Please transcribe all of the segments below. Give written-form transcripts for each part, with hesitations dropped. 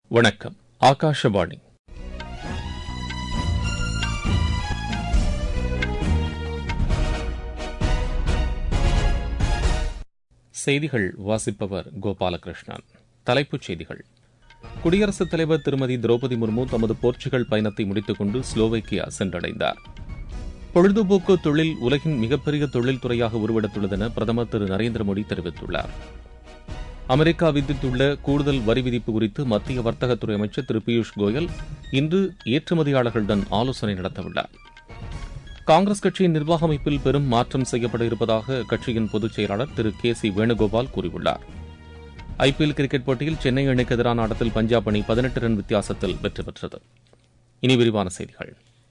வணக்கம். ஆகாஷவாணி. செய்திகள் வாசிப்பவர் கோபாலகிருஷ்ணன். தலைப்புச் செய்திகள். குடியரசுத் தலைவர் திருமதி திரௌபதி முர்மு தமது போர்ச்சுகல் பயணத்தை முடித்துக் கொண்டு ஸ்லோவேக்கியா சென்றடைந்தார். பொழுதுபோக்கு தொழில் உலகின் மிகப்பெரிய தொழில்துறையாக உருவெடுத்துள்ளதென பிரதமர் திரு நரேந்திர மோடி தெரிவித்துள்ளார். அமெரிக்கா விதித்துள்ள கூடுதல் வரி விதிப்பு குறித்து மத்திய வர்த்தகத்துறை அமைச்சர் திரு பியூஷ் கோயல் இன்று ஏற்றுமதியாளர்களுடன் ஆலோசனை நடத்தவுள்ளார். காங்கிரஸ் கட்சியின் நிர்வாக அமைப்பில் பெரும் மாற்றம் செய்யப்பட இருப்பதாக கட்சியின் பொதுச் செயலாளர் திரு கே சி வேணுகோபால் கூறியுள்ளார். ஐபிஎல் கிரிக்கெட் போட்டியில் சென்னை அணிக்கு எதிரான ஆட்டத்தில் பஞ்சாப் அணி 18 ரன் வித்தியாசத்தில் வெற்றி பெற்றது. இனி விரிவான செய்திகள்.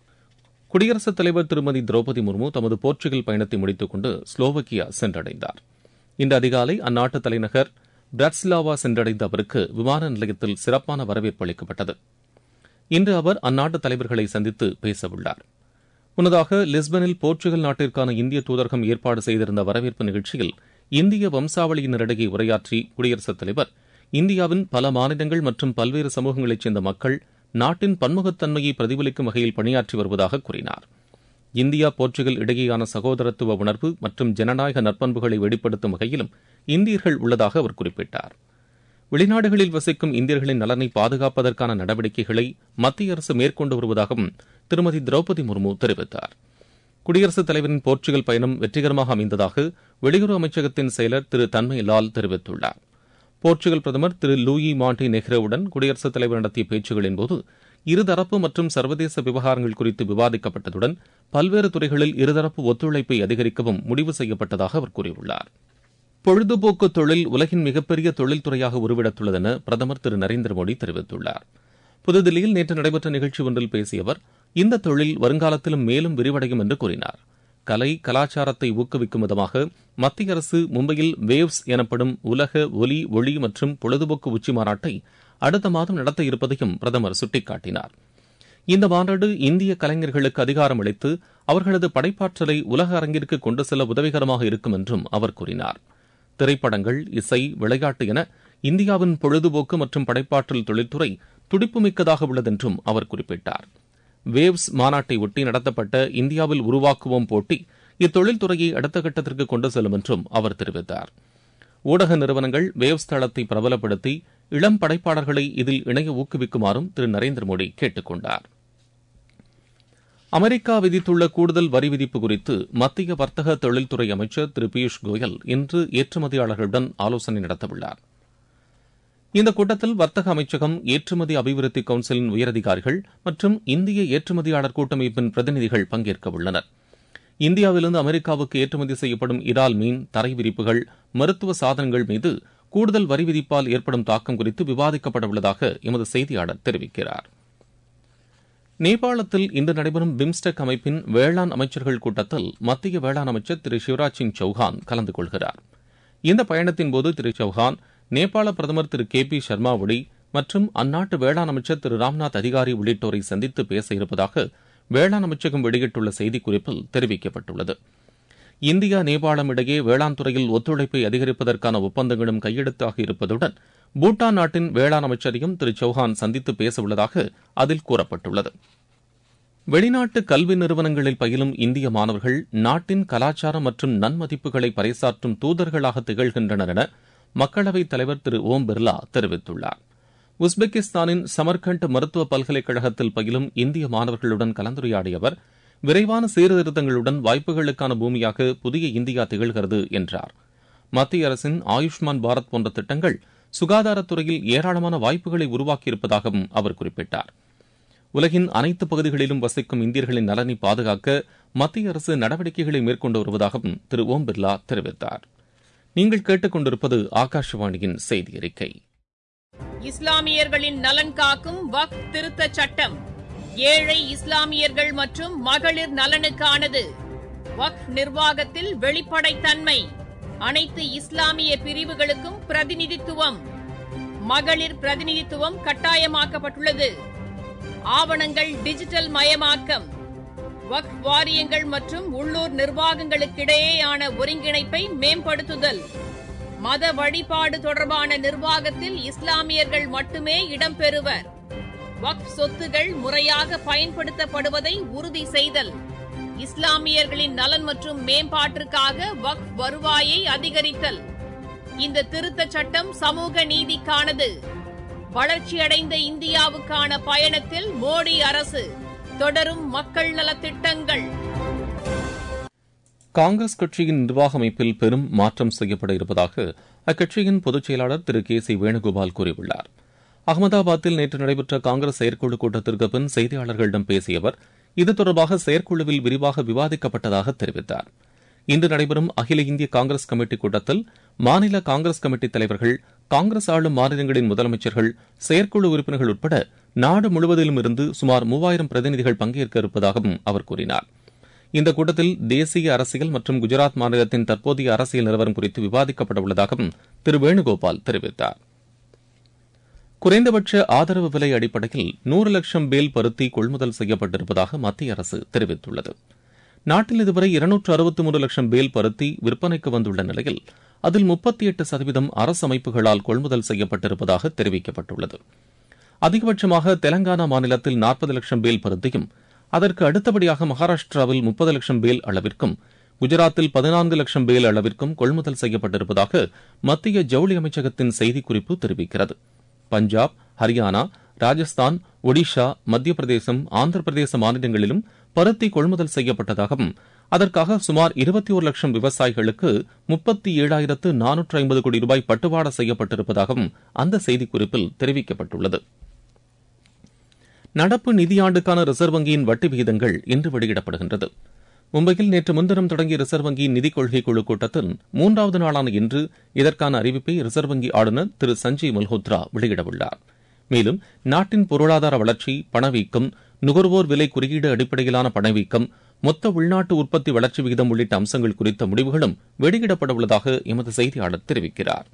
குடியரசுத் தலைவர் திருமதி திரௌபதி முர்மு தமது போர்ச்சுகல் பயணத்தை முடித்துக் கொண்டு ஸ்லோவேக்கியா சென்றடைந்தார். இன்று அதிகாலை அந்நாட்டு தலைநகர் பிரட்ஸ்லாவா சென்றடைந்த அவருக்கு விமான நிலையத்தில் சிறப்பான வரவேற்பு அளிக்கப்பட்டது. இன்று அவர் அந்நாட்டு தலைவர்களை சந்தித்து பேசவுள்ளார். முன்னதாக லிஸ்பனில் போர்ச்சுகல் நாட்டிற்கான இந்திய தூதரகம் ஏற்பாடு செய்திருந்த வரவேற்பு நிகழ்ச்சியில் இந்திய வம்சாவளியினரிடையே உரையாற்றி குடியரசுத் தலைவர் இந்தியாவின் பல மாநிலங்கள் மற்றும் பல்வேறு சமூகங்களைச் சேர்ந்த மக்கள் நாட்டின் பன்முகத்தன்மையை பிரதிபலிக்கும் வகையில் பணியாற்றி வருவதாக கூறினார். இந்தியா போர்ச்சுகல் இடையேயான சகோதரத்துவ உணர்வு மற்றும் ஜனநாயக நற்பண்புகளை வெளிப்படுத்தும் வகையிலும் இந்தியர்கள் உள்ளதாக அவர் குறிப்பிட்டார். வெளிநாடுகளில் வசிக்கும் இந்தியர்களின் நலனை பாதுகாப்பதற்கான நடவடிக்கைகளை மத்திய அரசு மேற்கொண்டு வருவதாகவும் திருமதி திரௌபதி முர்மு தெரிவித்தார். குடியரசுத் தலைவரின் போர்ச்சுகல் பயணம் வெற்றிகரமாக அமைந்ததாக வெளியுறவு அமைச்சகத்தின் செயலர் திரு தன்மய் லால் தெரிவித்துள்ளார். போர்ச்சுகல் பிரதமர் திரு லூயி மாண்டி நெஹ்ரோவுடன் குடியரசுத் தலைவர் நடத்திய பேச்சுகளின்போது இருதரப்பு மற்றும் சர்வதேச விவகாரங்கள் குறித்து விவாதிக்கப்பட்டதுடன் பல்வேறு துறைகளில் இருதரப்பு ஒத்துழைப்பை அதிகரிக்கவும் முடிவு செய்யப்பட்டதாக அவர் கூறியுள்ளார். பொழுதுபோக்கு தொழில் உலகின் மிகப்பெரிய தொழில்துறையாக உருவெடுத்துள்ளதென பிரதமர் திரு நரேந்திர மோடி தெரிவித்துள்ளார். புதுதில்லியில் நேற்று நடைபெற்ற நிகழ்ச்சி ஒன்றில் பேசிய அவர் இந்த தொழில் வருங்காலத்திலும் மேலும் விரிவடையும் என்று கூறினார். கலை கலாச்சாரத்தை ஊக்குவிக்கும் விதமாக மத்திய அரசு மும்பையில் வேவ்ஸ் எனப்படும் உலக ஒலி ஒளி மற்றும் பொழுதுபோக்கு உச்சி மாநாட்டை அடுத்த மாதம் நடத்த இருப்பதையும் பிரதமர் சுட்டிக்காட்டினார். இந்த மாநாடு இந்திய கலைஞர்களுக்கு அதிகாரம் அளித்து அவர்களது படைப்பாற்றலை உலக அரங்கிற்கு கொண்டு செல்ல உதவிகரமாக இருக்கும் என்றும் அவர் கூறினார். திரைப்படங்கள், இசை, விளையாட்டு என இந்தியாவின் பொழுதுபோக்கு மற்றும் படைப்பாற்றல் தொழில்துறை துடிப்புமிக்கதாக உள்ளதென்றும் அவர் குறிப்பிட்டார். வேவ்ஸ் மாநாட்டை ஒட்டி நடத்தப்பட்ட இந்தியாவில் உருவாக்குவோம் போட்டி இத்தொழில்துறையை அடுத்த கட்டத்திற்கு கொண்டு செல்லும் என்றும் அவர் தெரிவித்தார். ஊடக நிறுவனங்கள் வேவ்ஸ் தளத்தை பிரபலப்படுத்தி இளம் படைப்பாளர்களை இதில் இணைய ஊக்குவிக்குமாறும் திரு நரேந்திர மோடி கேட்டுக் கொண்டார். அமெரிக்கா விதித்துள்ள கூடுதல் வரி விதிப்பு குறித்து மத்திய வர்த்தக தொழில்துறை அமைச்சர் திரு பியூஷ் கோயல் இன்று ஏற்றுமதியாளர்களுடன் ஆலோசனை நடத்தவுள்ளார். இந்த கூட்டத்தில் வர்த்தக அமைச்சகம், ஏற்றுமதி அபிவிருத்தி கவுன்சிலின் உயரதிகாரிகள் மற்றும் இந்திய ஏற்றுமதியாளர் கூட்டமைப்பின் பிரதிநிதிகள் பங்கேற்க உள்ளனர். இந்தியாவிலிருந்து அமெரிக்காவுக்கு ஏற்றுமதி செய்யப்படும் இறால் மீன், தரை விரிப்புகள், மருத்துவ சாதனங்கள் மீது கூடுதல் வரி விதிப்பால் ஏற்படும் தாக்கம் குறித்து விவாதிக்கப்பட உள்ளதாக எமது செய்தியாளர் தெரிவிக்கிறார். நேபாளத்தில் இன்று நடைபெறும் பிம்ஸ்டெக் அமைப்பின் வேளாண் அமைச்சர்கள் கூட்டத்தில் மத்திய வேளாண் அமைச்சர் திரு சிவராஜ் சிங் சௌஹான் கலந்து கொள்கிறார். இந்த பயணத்தின்போது திரு சௌஹான் நேபாள பிரதமர் திரு கே பி சர்மா ஒலி மற்றும் அந்நாட்டு வேளாண் அமைச்சர் திரு ராம்நாத் அதிகாரி உள்ளிட்டோரை சந்தித்து பேச இருப்பதாக வேளாண் அமைச்சகம் வெளியிட்டுள்ள செய்திக்குறிப்பில் தெரிவிக்கப்பட்டுள்ளது. இந்தியா நேபாளம் இடையே வேளாண் துறையில் ஒத்துழைப்பை அதிகரிப்பதற்கான ஒப்பந்தங்களும் கையெழுத்தாக இருப்பதுடன் பூட்டான் நாட்டின் வேளாண் அமைச்சரையும் திரு சௌஹான் சந்தித்து பேச உள்ளதாக அதில் கூறப்பட்டுள்ளது. வெளிநாட்டு கல்வி நிறுவனங்களில் பயிலும் இந்திய மாணவர்கள் நாட்டின் கலாச்சாரம் மற்றும் நன்மதிப்புகளை பறைசாற்றும் தூதர்களாக திகழ்கின்றனர் என மக்களவைத் தலைவர் திரு ஓம் பிர்லா தெரிவித்துள்ளார். உஸ்பெகிஸ்தானின் சமர்கண்ட் மருத்துவ பல்கலைக்கழகத்தில் பயிலும் இந்திய மாணவர்களுடன் கலந்துரையாடிய அவர் விரைவான சீர்திருத்தங்களுடன் வாய்ப்புகளுக்கான பூமியாக புதிய இந்தியா திகழ்கிறது என்றார். மத்திய அரசின் ஆயுஷ்மான் பாரத் போன்ற திட்டங்கள் சுகாதாரத்துறையில் ஏராளமான வாய்ப்புகளை உருவாக்கியிருப்பதாகவும் அவர் குறிப்பிட்டார். உலகின் அனைத்து பகுதிகளிலும் வசிக்கும் இந்தியர்களின் நலனை பாதுகாக்க மத்திய அரசு நடவடிக்கைகளை மேற்கொண்டு வருவதாகவும் திரு ஓம் பிர்லா தெரிவித்தார். நீங்கள் கேட்டுக்கொண்டிருப்பது ஆகாஷவாணியின் செய்தி அறிக்கை. இஸ்லாமியர்களின் நலன் காக்கும் வக்ஃப் திருத்தச் சட்டம் ஏழை இஸ்லாமியர்கள் மற்றும் மகளிர் நலனுக்கானது. வக்ஃப் நிர்வாகத்தில் வெளிப்படைத்தன்மை, அனைத்து இஸ்லாமிய பிரிவுகளுக்கும் பிரதிநிதித்துவம், மகளிர் பிரதிநிதித்துவம் கட்டாயமாக்கப்பட்டுள்ளது. ஆவணங்கள் டிஜிட்டல் மயமாக்கம், வக்ஃப் வாரியங்கள் மற்றும் உள்ளூர் நிர்வாகங்களுக்கிடையேயான ஒருங்கிணைப்பை மேம்படுத்துதல், மத வழிபாடு தொடர்பான நிர்வாகத்தில் இஸ்லாமியர்கள் மட்டுமே இடம்பெறுவர். வக்ஃப் சொத்துகள் முறையாக பயன்படுத்தப்படுவதை உறுதி செய்தல். இஸ்லாமியர்களின் நலன் மற்றும் மேம்பாட்டிற்காக வக்ஃப் வருவாயை அதிகரித்தல். இந்த திருத்தச் சட்டம் சமூக நீதிக்கானது. வளர்ச்சியடைந்த இந்தியாவுக்கான பயணத்தில் மோடி அரசு. தொடரும் மக்கள் நலத்திட்டங்கள். காங்கிரஸ் கட்சியின் நிர்வாக அமைப்பில் பெரும் மாற்றம் செய்யப்பட இருப்பதாக அக்கட்சியின் பொதுச் செயலாளர் திரு கே.சி. வேணுகோபால் கூறியுள்ளார். அகமதாபாத்தில் நேற்று நடைபெற்ற காங்கிரஸ் செயற்குழு கூட்டத்திற்கு பின் செய்தியாளர்களிடம் பேசிய அவர் இது தொடர்பாக செயற்குழுவில் விரிவாக விவாதிக்கப்பட்டதாக தெரிவித்தார். இன்று நடைபெறும் அகில இந்திய காங்கிரஸ் கமிட்டி கூட்டத்தில் மாநில காங்கிரஸ் கமிட்டி தலைவர்கள், காங்கிரஸ் ஆளும் மாநிலங்களின் முதலமைச்சர்கள், செயற்குழு உறுப்பினர்கள் உட்பட நாடு முழுவதிலும் இருந்து சுமார் 3000 பிரதிநிதிகள் பங்கேற்க இருப்பதாகவும் அவர் கூறினார். இந்த கூட்டத்தில் தேசிய அரசியல் மற்றும் குஜராத் மாநிலத்தின் தற்போதைய அரசியல் நிலவரம் குறித்து விவாதிக்கப்பட உள்ளதாகவும் திரு வேணுகோபால் தெரிவித்தார். குறைந்தபட்ச ஆதரவு விலை அடிப்படையில் 100 லட்சம் பேல் பருத்தி கொள்முதல் செய்யப்பட்டிருப்பதாக மத்திய அரசு தெரிவித்துள்ளது. நாட்டில் இதுவரை 263 லட்சம் பேல் பருத்தி விற்பனைக்கு வந்துள்ள நிலையில் அதில் 38% அரசு அமைப்புகளால் கொள்முதல் செய்யப்பட்டிருப்பதாக தெரிவிக்கப்பட்டுள்ளது. அதிகபட்சமாக தெலங்கானா மாநிலத்தில் 40 லட்சம் பேல் பருத்தியும், அதற்கு அடுத்தபடியாக மகாராஷ்டிராவில் 30 லட்சம் பேல் அளவிற்கும், குஜராத்தில் 14 லட்சம் பேல் அளவிற்கும் கொள்முதல் செய்யப்பட்டிருப்பதாக மத்திய ஜவுளி அமைச்சகத்தின் செய்திக்குறிப்பு தெரிவிக்கிறது. பஞ்சாப், ஹரியானா, ராஜஸ்தான், ஒடிஷா, மத்திய பிரதேசம், ஆந்திர பிரதேச மாநிலங்களிலும் பருத்தி கொள்முதல் செய்யப்பட்டதாகவும் அதற்காக சுமார் 21 லட்சம் விவசாயிகளுக்கு 37,450 கோடி ரூபாய் பட்டுவாடா செய்யப்பட்டிருப்பதாகவும் அந்த செய்திக்குறிப்பில் தெரிவிக்கப்பட்டுள்ளது. நடப்பு நிதியாண்டுக்கான ரிசர்வ் வங்கியின் வட்டி விகிதங்கள் இன்று வெளியிடப்படுகின்றது. மும்பையில் நேற்று முன்தினம் தொடங்கிய ரிசர்வ் வங்கியின் நிதிக் கொள்கை குழு கூட்டத்தில் 3வது நாளான இன்று இதற்கான அறிவிப்பை ரிசர்வ் வங்கி ஆளுநர் திரு சஞ்சய் மல்ஹோத்ரா வெளியிடவுள்ளார். மேலும் நாட்டின் பொருளாதார வளர்ச்சி, பணவீக்கம், நுகர்வோர் விலை குறியீடு அடிப்படையிலான பணவீக்கம், மொத்த உள்நாட்டு உற்பத்தி வளர்ச்சி விகிதம் உள்ளிட்ட அம்சங்கள் குறித்த முடிவுகளும் வெளியிடப்பட உள்ளதாக எமது செய்தியாளர் தெரிவிக்கிறார்.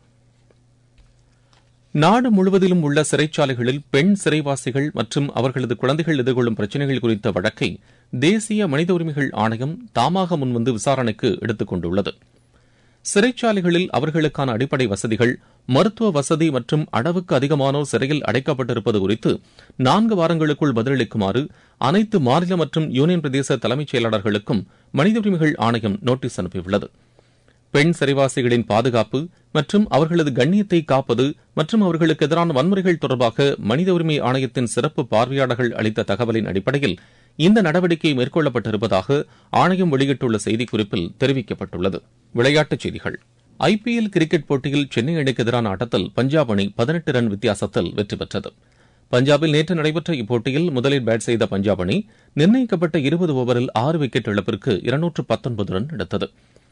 நாடு முழுவதிலும் உள்ள சிறைச்சாலைகளில் பெண் சிறைவாசிகள் மற்றும் அவர்களது குழந்தைகள் எதிர்கொள்ளும் பிரச்சினைகள் குறித்த வழக்கை தேசிய மனித உரிமைகள் ஆணையம் தாமாக முன்வந்து விசாரணைக்கு எடுத்துக் கொண்டுள்ளது. சிறைச்சாலைகளில் அவர்களுக்கான அடிப்படை வசதிகள், மருத்துவ வசதி மற்றும் அளவுக்கு அதிகமானோர் சிறையில் அடைக்கப்பட்டிருப்பது குறித்து 4 வாரங்களுக்குள் பதிலளிக்குமாறு அனைத்து மாநில மற்றும் யூனியன் பிரதேச தலைமைச் செயலாளர்களுக்கும் மனித உரிமைகள் ஆணையம் நோட்டீஸ் அனுப்பியுள்ளது. பெண் சிறைவாசிகளின் பாதுகாப்பு மற்றும் அவர்களது கண்ணியத்தை காப்பது மற்றும் அவர்களுக்கு எதிரான வன்முறைகள் தொடர்பாக மனித உரிமை ஆணையத்தின் சிறப்பு பார்வையாளர்கள் அளித்த தகவலின் அடிப்படையில் இந்த நடவடிக்கை மேற்கொள்ளப்பட்டிருப்பதாக ஆணையம் வெளியிட்டுள்ள செய்திக்குறிப்பில் தெரிவிக்கப்பட்டுள்ளது. விளையாட்டுச் செய்திகள். ஐபிஎல் கிரிக்கெட் போட்டியில் சென்னை அணிக்கு எதிரான ஆட்டத்தில் பஞ்சாப் அணி 18 ரன் வித்தியாசத்தில் வெற்றி பெற்றது. பஞ்சாபில் நேற்று நடைபெற்ற இப்போட்டியில் முதலில் பேட் செய்த பஞ்சாப் அணி நிர்ணயிக்கப்பட்ட 20 ஓவரில் 6 விக்கெட் இழப்பிற்கு 219 ரன் எடுத்தது.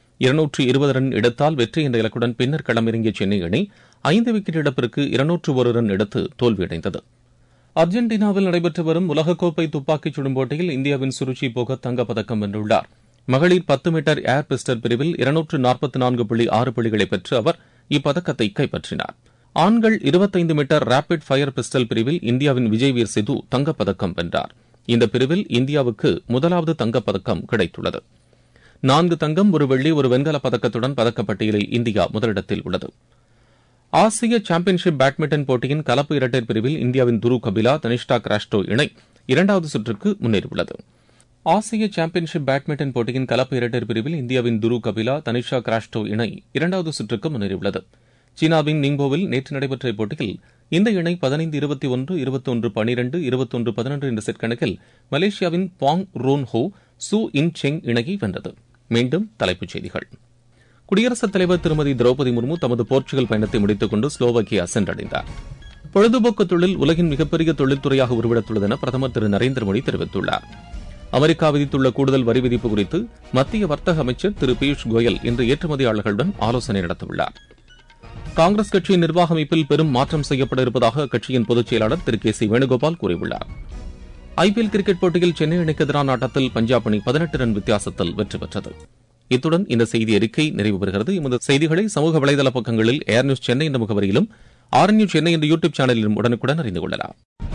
220 ரன் எடுத்தால் வெற்றி என்ற இலக்குடன் பின்னர் களமிறங்கிய சென்னை அணி 5 விக்கெட் இழப்பிற்கு 201 ரன் எடுத்து தோல்வியடைந்தது. அர்ஜென்டினாவில் நடைபெற்று வரும் உலகக்கோப்பை துப்பாக்கிச் சுடும் போட்டியில் இந்தியாவின் சுருச்சி போகத் தங்கப்பதக்கம் வென்றுள்ளார். மகளிர் 10 மீட்டர் ஏர் பிஸ்டல் பிரிவில் 244.6 புள்ளிகளை பெற்று அவர் இப்பதக்கத்தை கைப்பற்றினார். ஆண்கள் 25 மீட்டர் ரேபிட் ஃபயர் பிஸ்டல் பிரிவில் இந்தியாவின் விஜய்வீர் சிது தங்கப்பதக்கம் வென்றார். இந்த பிரிவில் இந்தியாவுக்கு முதலாவது தங்கப்பதக்கம் கிடைத்துள்ளது. 4 தங்கம், 1 வெள்ளி, 1 வெண்கலப் பதக்கத்துடன் பதக்கப்பட்டியலில் இந்தியா முதலிடத்தில் உள்ளது. ஆசிய சாம்பியன்ஷிப் பேட்மிண்டன் போட்டியின் கலப்பு இரட்டையர் பிரிவில் இந்தியாவின் துருவ் கபிலா, தனிஷ்கா கிராஸ்டோ இணை 2வது சுற்றுக்கு முன்னேறியுள்ளது. ஆசிய சாம்பியன்ஷிப் பேட்மிண்டன் போட்டியின் கலப்பு இரட்டையர் பிரிவில் இந்தியாவின் துருவ் கபிலா, தனிஷ்கா கிராஸ்டோ இணை 2வது சுற்றுக்கு முன்னேறியுள்ளது. சீனாவின் நிங்போவில் நேற்று நடைபெற்ற இப்போட்டியில் இந்த இணை 15-21, 21-12, 21-11 என்ற செட் கணக்கில் மலேசியாவின் பாங் ரோன் ஹோ, சூ இன் செங் இணையை வென்றது. மீண்டும் தலைப்புச் செய்திகள். குடியரசுத் தலைவர் திருமதி திரௌபதி முர்மு தமது போர்ச்சுகல் பயணத்தை முடித்துக் கொண்டு ஸ்லோவாக்கியா சென்றடைந்தார். பொழுதுபோக்கு தொழில் உலகின் மிகப்பெரிய தொழில்துறையாக உருவெடுத்துள்ளது என பிரதமர் திரு நரேந்திர மோடி தெரிவித்துள்ளார். அமெரிக்கா விதித்துள்ள கூடுதல் வரி விதிப்பு குறித்து மத்திய வர்த்தக அமைச்சர் திரு பியூஷ் கோயல் இன்று ஏற்றுமதியாளர்களுடன் ஆலோசனை நடத்தவுள்ளார். காங்கிரஸ் கட்சியின் நிர்வாக அமைப்பில் பெரும் மாற்றம் செய்யப்பட இருப்பதாக அக்கட்சியின் பொதுச் செயலாளர் திரு கே.சி. வேணுகோபால் கூறியுள்ளார். ஐபிஎல் கிரிக்கெட் போட்டியில் சென்னை அணிக்கு எதிரான ஆட்டத்தில் பஞ்சாப் அணி 18 ரன் வித்தியாசத்தில் வெற்றி பெற்றது. இத்துடன் இந்த செய்தி அறிக்கை நிறைவு பெறுகிறது. எமது செய்திகளை சமூக வலைதள பக்கங்களில் ஏர் நியூஸ் சென்னை என்ற முகவரியிலும், ஆர் நியூஸ் சென்னை என்ற யூடியூப் சேனலிலும் உடனுக்குடன் அறிந்து கொள்ளலாம்.